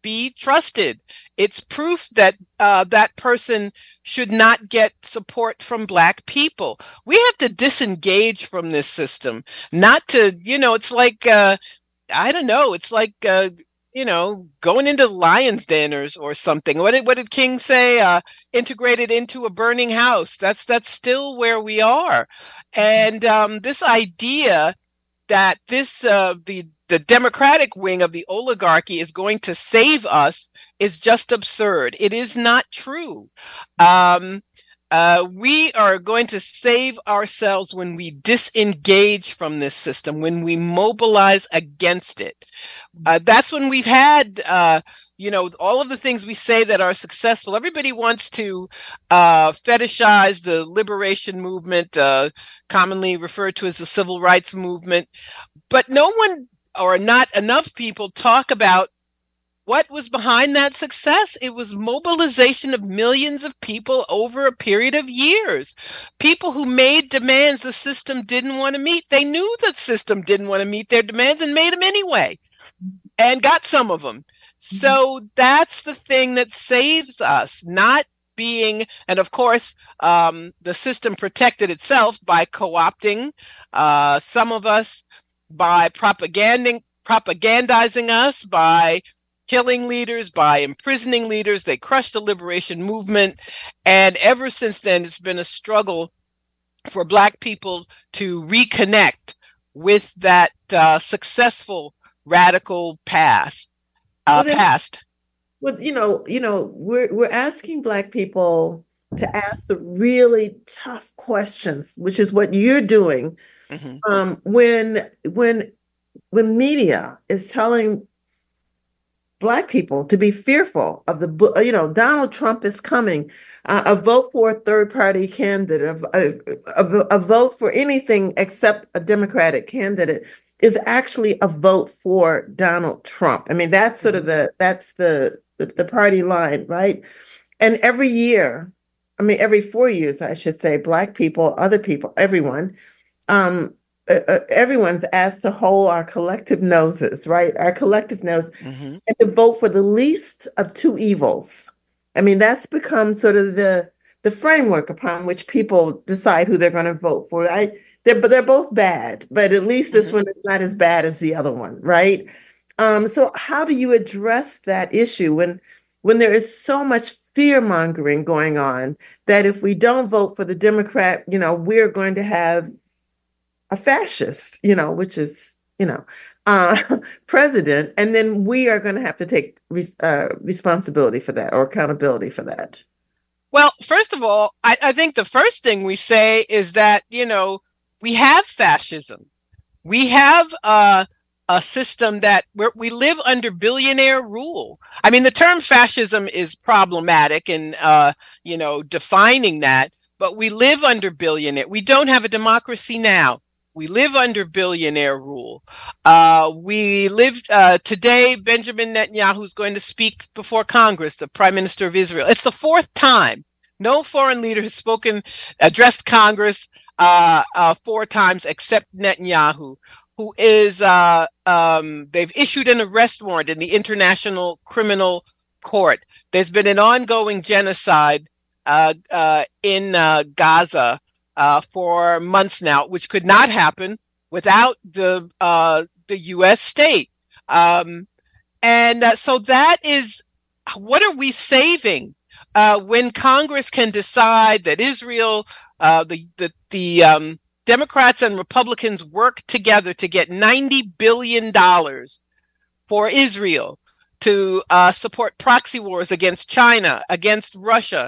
Speaker 4: be trusted. It's proof that uh, that person should not get support from Black people. We have to disengage from this system, not to, you know, it's like, uh, I don't know, it's like, uh, you know, going into lion's den or, or something. What did what did King say? Uh, integrated into a burning house. That's that's still where we are. And um, this idea that this uh, the the Democratic wing of the oligarchy is going to save us is just absurd. It is not true. Um, Uh, we are going to save ourselves when we disengage from this system, when we mobilize against it. Uh, that's when we've had, uh, you know, all of the things we say that are successful. Everybody wants to uh, fetishize the liberation movement, uh, commonly referred to as the civil rights movement. But no one, or not enough people, talk about what was behind that success. It was mobilization of millions of people over a period of years. People who made demands the system didn't want to meet. They knew the system didn't want to meet their demands and made them anyway, and got some of them. So that's the thing that saves us, not being, and of course, um, the system protected itself by co-opting uh, some of us, by propaganding, propagandizing us, by killing leaders, by imprisoning leaders. They crushed the liberation movement. And ever since then, it's been a struggle for Black people to reconnect with that uh, successful radical past. Uh,
Speaker 2: well, then,
Speaker 4: past.
Speaker 2: Well, you know, you know, we're we're asking Black people to ask the really tough questions, which is what you're doing. Mm-hmm. Um, when when when media is telling Black people to be fearful of the, you know, Donald Trump is coming, uh, a vote for a third party candidate, a, a, a vote for anything except a Democratic candidate is actually a vote for Donald Trump. I mean, that's sort of the, that's the, the, the party line, right? And every year, I mean, every four years, I should say, Black people, other people, everyone, um, Uh, everyone's asked to hold our collective noses, right? Our collective nose, mm-hmm. and to vote for the least of two evils. I mean, that's become sort of the the framework upon which people decide who they're going to vote for. Right? They're, but they're both bad, but at least this mm-hmm. one is not as bad as the other one, right? Um, so how do you address that issue when when there is so much fear mongering going on that if we don't vote for the Democrat, you know, we're going to have a fascist, you know, which is, you know, uh, president, and then we are going to have to take re- uh, responsibility for that or accountability for that.
Speaker 4: Well, first of all, I, I think the first thing we say is that, you know, we have fascism. We have uh, a system that we're, we live under billionaire rule. I mean, the term fascism is problematic in, uh, you know, defining that, but we live under billionaire. We don't have a democracy now. We live under billionaire rule. Uh, we live uh, today, Benjamin Netanyahu is going to speak before Congress, the Prime Minister of Israel. It's the fourth time. No foreign leader has spoken, addressed Congress uh, uh, four times except Netanyahu, who is, uh, um, they've issued an arrest warrant in the International Criminal Court. There's been an ongoing genocide uh, uh, in uh, Gaza Uh, for months now, which could not happen without the uh, the U S state. Um, and uh, so that is, what are we saving uh, when Congress can decide that Israel, uh, the the, the um, Democrats and Republicans work together to get ninety billion dollars for Israel to uh, support proxy wars against China, against Russia.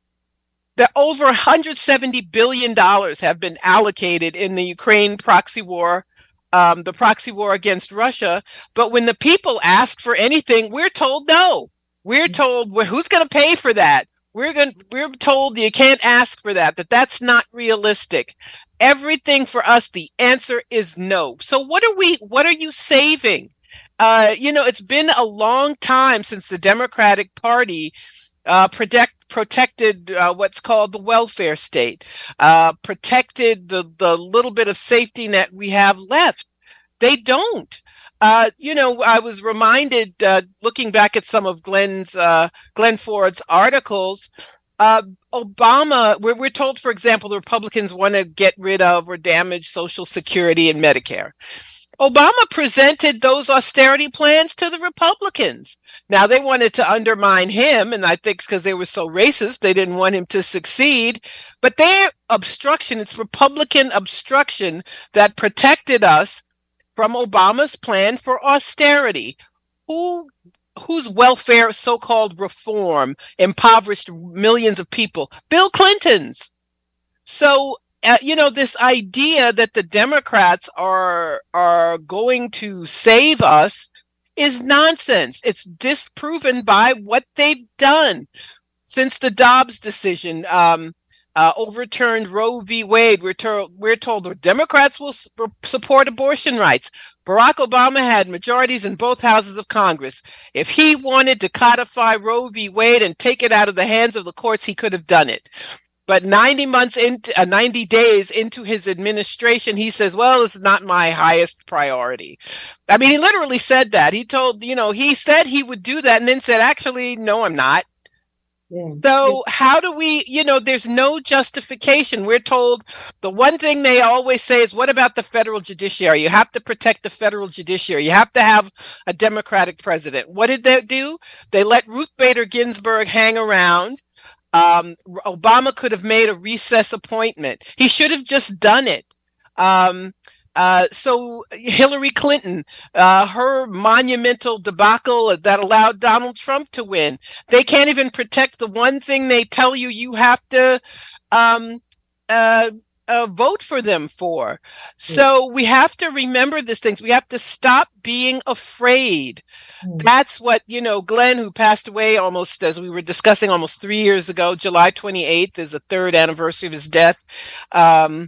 Speaker 4: That over one hundred seventy billion dollars have been allocated in the Ukraine proxy war, um, the proxy war against Russia. But when the people ask for anything, we're told no. We're told, well, who's going to pay for that? We're going. We're told you can't ask for that. That that's not realistic. Everything for us, the answer is no. So what are we? What are you saving? Uh, you know, it's been a long time since the Democratic Party uh, protect. protected uh, what's called the welfare state, uh, protected the, the little bit of safety net we have left. They don't. Uh, you know, I was reminded, uh, looking back at some of Glenn's, uh, Glenn Ford's articles, uh, Obama, we're, we're told, for example, the Republicans want to get rid of or damage Social Security and Medicare. Obama presented those austerity plans to the Republicans. Now, they wanted to undermine him, and I think because they were so racist, they didn't want him to succeed. But their obstruction, it's Republican obstruction that protected us from Obama's plan for austerity. Who, whose welfare, so-called reform, impoverished millions of people? Bill Clinton's. So, Uh, you know, this idea that the Democrats are are going to save us is nonsense. It's disproven by what they've done since the Dobbs decision um, uh, overturned Roe v. Wade. We're, ter- we're told the Democrats will s- support abortion rights. Barack Obama had majorities in both houses of Congress. If he wanted to codify Roe v. Wade and take it out of the hands of the courts, he could have done it. But ninety months into, uh, ninety days into his administration, he says, well, it's not my highest priority. I mean, he literally said that. He told, you know, he said he would do that and then said, actually, no, I'm not. Yeah. So how do we, you know, there's no justification. We're told the one thing they always say is, what about the federal judiciary? You have to protect the federal judiciary. You have to have a Democratic president. What did they do? They let Ruth Bader Ginsburg hang around. Um, Obama could have made a recess appointment. He should have just done it. Um, uh, so Hillary Clinton, uh, her monumental debacle that allowed Donald Trump to win. They can't even protect the one thing they tell you you have to um, uh, uh, vote for them for. So we have to remember these things. We have to stop being afraid. Mm. That's what, you know, Glenn, who passed away almost, as we were discussing, almost three years ago, July twenty-eighth is the third anniversary of his death. Um,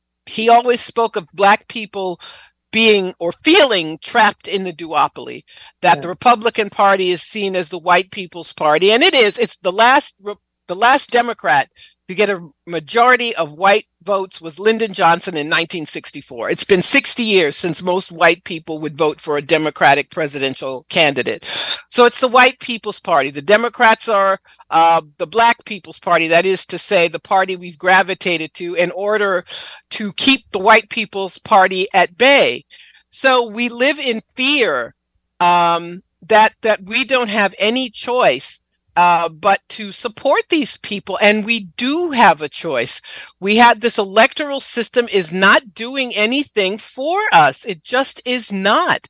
Speaker 4: he always spoke of Black people being or feeling trapped in the duopoly, that yeah. the Republican Party is seen as the white people's party. And it is. It's the last, the last Democrat to get a majority of white votes was Lyndon Johnson in nineteen sixty-four. It's been sixty years since most white people would vote for a Democratic presidential candidate. So it's the white people's party. The Democrats are uh, the Black people's party. That is to say, the party we've gravitated to in order to keep the white people's party at bay. So we live in fear um, that that we don't have any choice Uh, but to support these people. And we do have a choice. We have this electoral system is not doing anything for us. It just is not.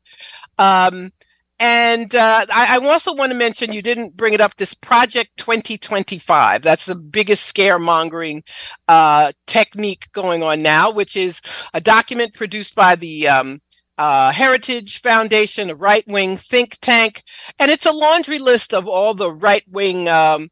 Speaker 4: Um, and uh, I, I also want to mention, you didn't bring it up, this Project twenty twenty-five. That's the biggest scaremongering uh, technique going on now, which is a document produced by the um, Uh, Heritage Foundation, a right-wing think tank, and it's a laundry list of all the right-wing um,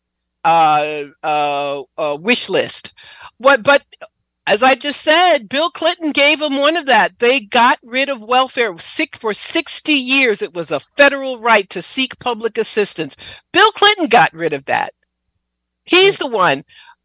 Speaker 4: uh, uh, uh, wish list. What, but as I just said, Bill Clinton gave them one of that. They got rid of welfare. Sick for sixty years, it was a federal right to seek public assistance. Bill Clinton got rid of that. He's the one.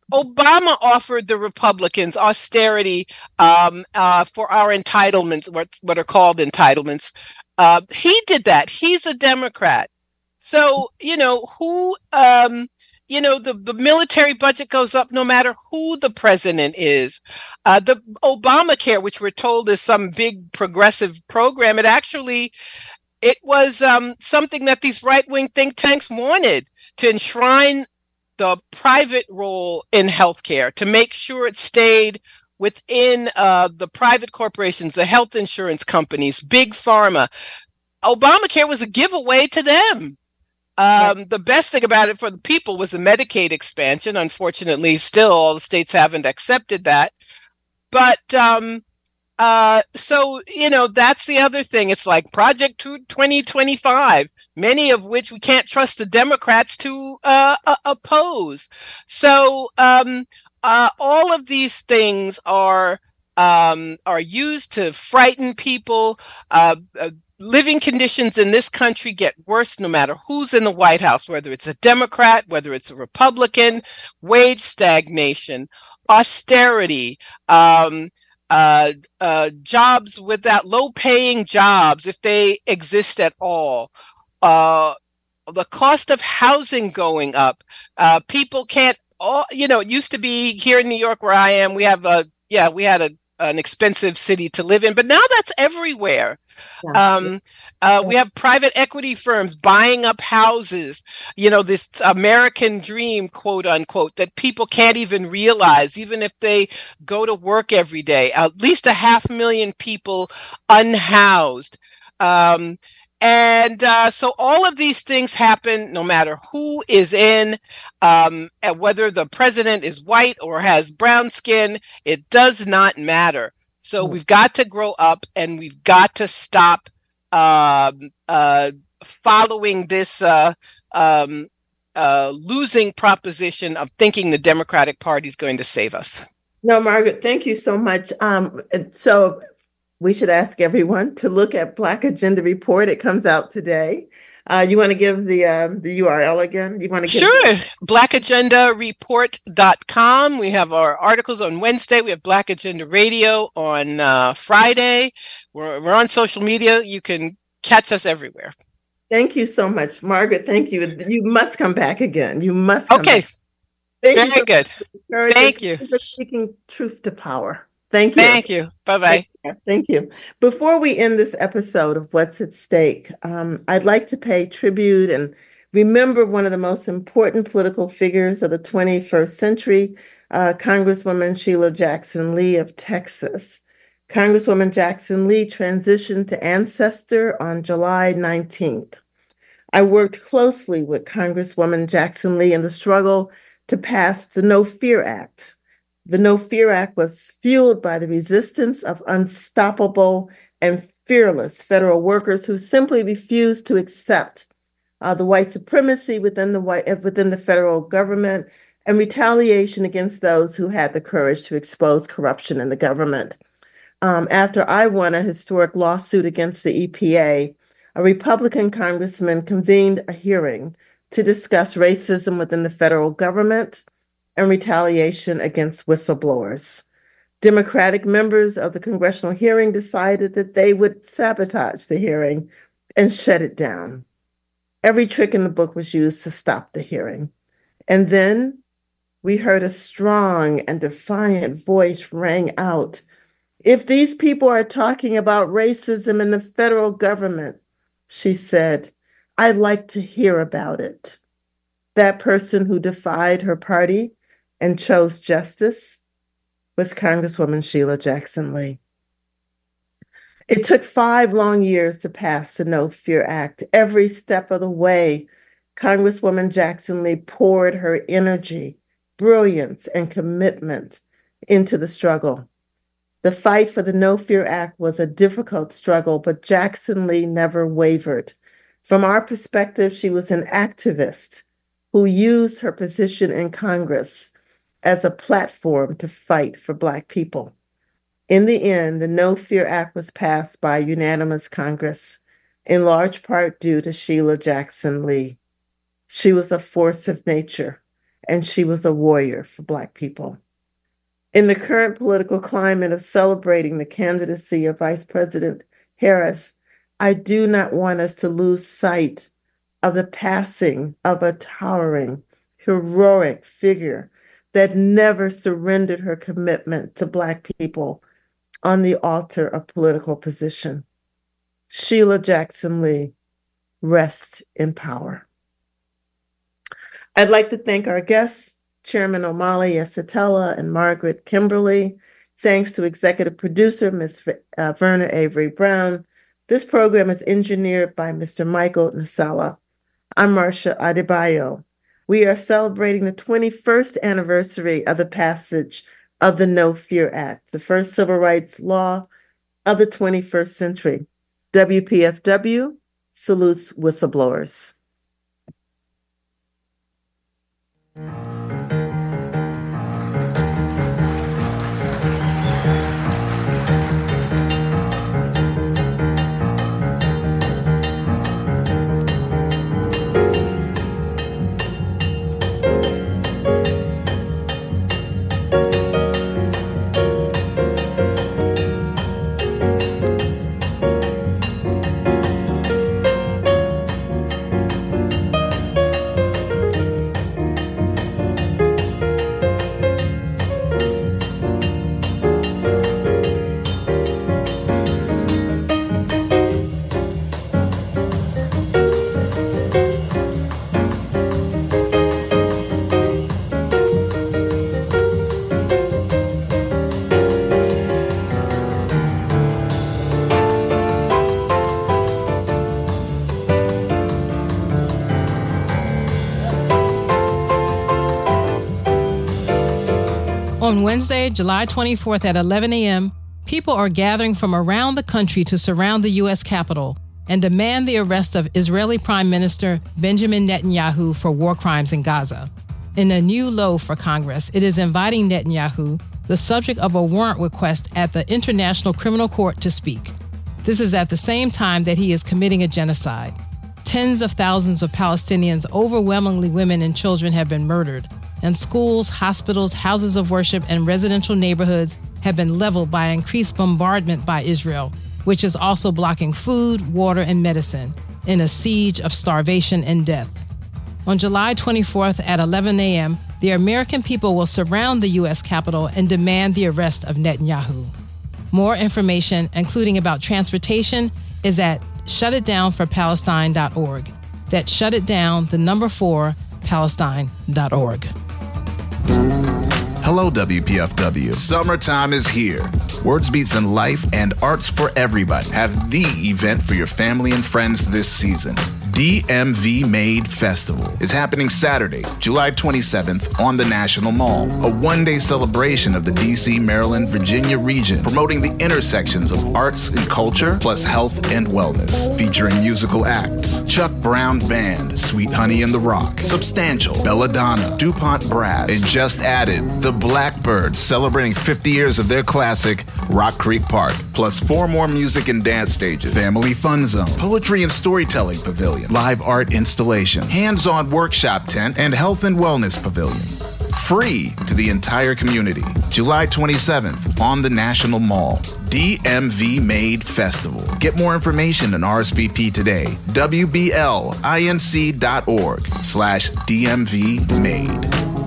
Speaker 4: Obama offered the Republicans austerity um, uh, for our entitlements, what, what are called entitlements. Uh, he did that. He's a Democrat. So, you know, who, um, you know, the, the military budget goes up no matter who the president is. Uh, the Obamacare, which we're told is some big progressive program, it actually, it was um, something that these right-wing think tanks wanted to enshrine the private role in healthcare, to make sure it stayed within uh, the private corporations, the health insurance companies, big pharma. Obamacare was a giveaway to them. Um, the best thing about it for the people was the Medicaid expansion. Unfortunately, still all the states haven't accepted that. But um, uh, so, you know, that's the other thing. It's like Project twenty twenty-five. Many of which we can't trust the Democrats to uh, uh, oppose. So um, uh, all of these things are um, are used to frighten people. Uh, uh, living conditions in this country get worse no matter who's in the White House, whether it's a Democrat, whether it's a Republican. Wage stagnation, austerity, um, uh, uh, jobs without low-paying jobs, if they exist at all, uh, the cost of housing going up, uh, people can't. All you know, it used to be here in New York, where I am. We have a yeah, we had a an expensive city to live in, but now that's everywhere.
Speaker 2: Yeah.
Speaker 4: Um, uh, we have private equity firms buying up houses, you know, this American dream, quote unquote, that people can't even realize, even if they go to work every day. At least a half million people unhoused. Um, and uh, so all of these things happen no matter who is in, um, and whether the president is white or has brown skin, it does not matter. So we've got to grow up, and we've got to stop uh, uh, following this uh, um, uh, losing proposition of thinking the Democratic Party is going to save us.
Speaker 2: No, Margaret, thank you so much. Um, so we should ask everyone to look at Black Agenda Report. It comes out today. Uh, you want to give the uh, the U R L again? You want to give
Speaker 4: Sure.
Speaker 2: The-
Speaker 4: black agenda report dot com. We have our articles on Wednesday. We have Black Agenda Radio on uh, Friday. We're, we're on social media. You can catch us everywhere.
Speaker 2: Thank you so much, Margaret. Thank you. You must come back again. You must come
Speaker 4: Okay.
Speaker 2: back. Thank
Speaker 4: Very
Speaker 2: you so
Speaker 4: good.
Speaker 2: much.
Speaker 4: Thank you.
Speaker 2: For speaking truth to power. Thank you.
Speaker 4: Thank you. Bye-bye.
Speaker 2: Thank you. Before we end this episode of What's at Stake, um, I'd like to pay tribute and remember one of the most important political figures of the twenty-first century, uh, Congresswoman Sheila Jackson Lee of Texas. Congresswoman Jackson Lee transitioned to Ancestor on July nineteenth. I worked closely with Congresswoman Jackson Lee in the struggle to pass the No Fear Act. The No Fear Act was fueled by the resistance of unstoppable and fearless federal workers who simply refused to accept uh, the white supremacy within the white within the federal government and retaliation against those who had the courage to expose corruption in the government. Um, after I won a historic lawsuit against the E P A, a Republican congressman convened a hearing to discuss racism within the federal government and retaliation against whistleblowers. Democratic members of the congressional hearing decided that they would sabotage the hearing and shut it down. Every trick in the book was used to stop the hearing. And then we heard a strong and defiant voice rang out. If these people are talking about racism in the federal government, she said, I'd like to hear about it. That person who defied her party and chose justice was Congresswoman Sheila Jackson Lee. It took five long years to pass the No Fear Act. Every step of the way, Congresswoman Jackson Lee poured her energy, brilliance, and commitment into the struggle. The fight for the No Fear Act was a difficult struggle, but Jackson Lee never wavered. From our perspective, she was an activist who used her position in Congress as a platform to fight for Black people. In the end, the No Fear Act was passed by a unanimous Congress, in large part due to Sheila Jackson Lee. She was a force of nature, and she was a warrior for Black people. In the current political climate of celebrating the candidacy of Vice President Harris, I do not want us to lose sight of the passing of a towering, heroic figure that never surrendered her commitment to Black people on the altar of political position. Sheila Jackson Lee, rest in power. I'd like to thank our guests, Chairman Omali Yeshitela and Margaret Kimberly. Thanks to executive producer, Miz Uh, Verna Avery Brown. This program is engineered by Mister Michael Nasala. I'm Marcia Adebayo. We are celebrating the twenty-first anniversary of the passage of the No Fear Act, the first civil rights law of the twenty-first century. W P F W salutes whistleblowers.
Speaker 5: On Wednesday, July twenty-fourth at eleven a.m., people are gathering from around the country to surround the U S Capitol and demand the arrest of Israeli Prime Minister Benjamin Netanyahu for war crimes in Gaza. In a new low for Congress, it is inviting Netanyahu, the subject of a warrant request at the International Criminal Court, to speak. This is at the same time that he is committing a genocide. Tens of thousands of Palestinians, overwhelmingly women and children, have been murdered, and schools, hospitals, houses of worship, and residential neighborhoods have been leveled by increased bombardment by Israel, which is also blocking food, water, and medicine in a siege of starvation and death. On July twenty-fourth at eleven a.m., the American people will surround the U S Capitol and demand the arrest of Netanyahu. More information, including about transportation, is at shut it down for palestine dot org. That's shut it down, the number four, palestine dot org.
Speaker 6: Hello, W P F W. Summertime is here. Words Beats in Life and Arts for Everybody have the event for your family and friends this season. D M V Made Festival is happening Saturday, July twenty-seventh on the National Mall, a one-day celebration of the D C, Maryland, Virginia region, promoting the intersections of arts and culture, plus health and wellness, featuring musical acts, Chuck Brown Band, Sweet Honey and the Rock, Substantial, Belladonna, DuPont Brass, and just added, the Blackbirds, celebrating fifty years of their classic, Rock Creek Park, plus four more music and dance stages, Family Fun Zone, Poetry and Storytelling Pavilion, live art installation, hands-on workshop tent, and health and wellness pavilion. Free to the entire community. July twenty-seventh on the National Mall. D M V Made Festival. Get more information and R S V P today. W B L I N C dot org slash D M V Made.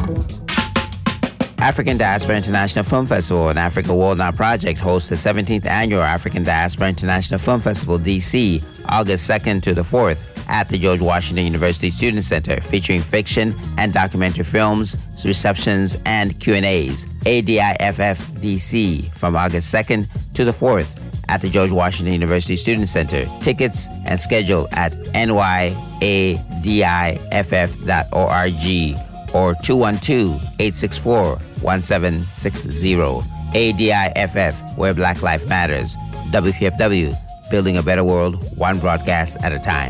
Speaker 7: African Diaspora International Film Festival and Africa World Now Project hosts the seventeenth Annual African Diaspora International Film Festival, D C, August second to the fourth at the George Washington University Student Center, featuring fiction and documentary films, receptions, and Q and A's. A D I F F D C from August second to the fourth at the George Washington University Student Center. Tickets and schedule at N Y A D I F F dot org or two one two, eight six four, one seven six zero. A D I F F, where Black Life Matters. W P F W, building a better world, one broadcast at a time.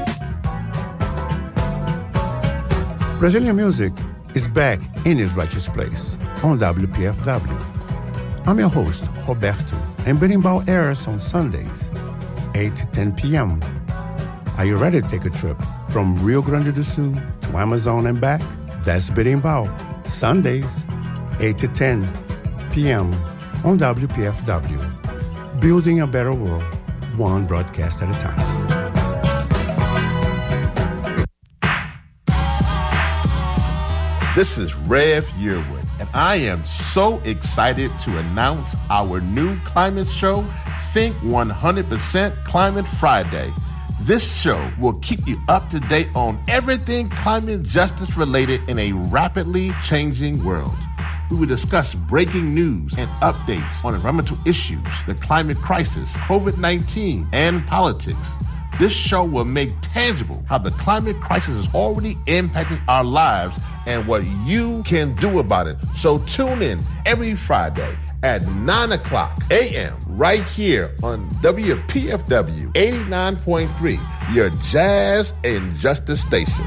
Speaker 8: Brazilian music is back in its righteous place on W P F W. I'm your host, Roberto, and Berimbau airs on Sundays, eight to ten p.m. Are you ready to take a trip from Rio Grande do Sul to Amazon and back? That's Berimbau, Sundays, eight to ten p.m. on W P F W. Building a better world, one broadcast at a time.
Speaker 9: This is Rev Yearwood, and I am so excited to announce our new climate show, Think one hundred percent Climate Friday. This show will keep you up to date on everything climate justice related in a rapidly changing world. We will discuss breaking news and updates on environmental issues, the climate crisis, COVID nineteen, and politics. This show will make tangible how the climate crisis is already impacting our lives and what you can do about it. So tune in every Friday at nine o'clock a.m. right here on W P F W eighty-nine point three, your jazz and justice station.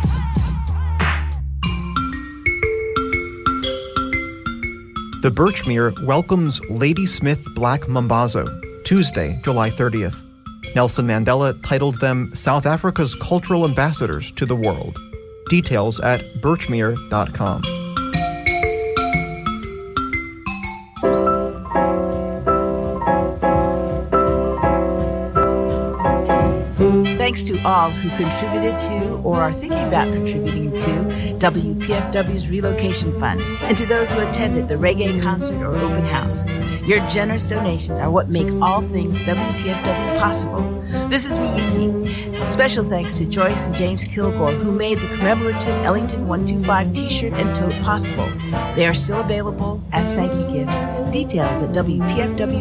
Speaker 10: The Birchmere welcomes Ladysmith Black Mambazo, Tuesday, July thirtieth. Nelson Mandela titled them South Africa's cultural ambassadors to the world. Details at birchmere dot com.
Speaker 11: Thanks to all who contributed to or are thinking about contributing to W P F W's Relocation Fund, and to those who attended the reggae concert or open house. Your generous donations are what make all things W P F W possible. This is Miyuki. Special thanks to Joyce and James Kilgore, who made the commemorative Ellington one two five t-shirt and tote possible. They are still available as thank you gifts. Details at W P F W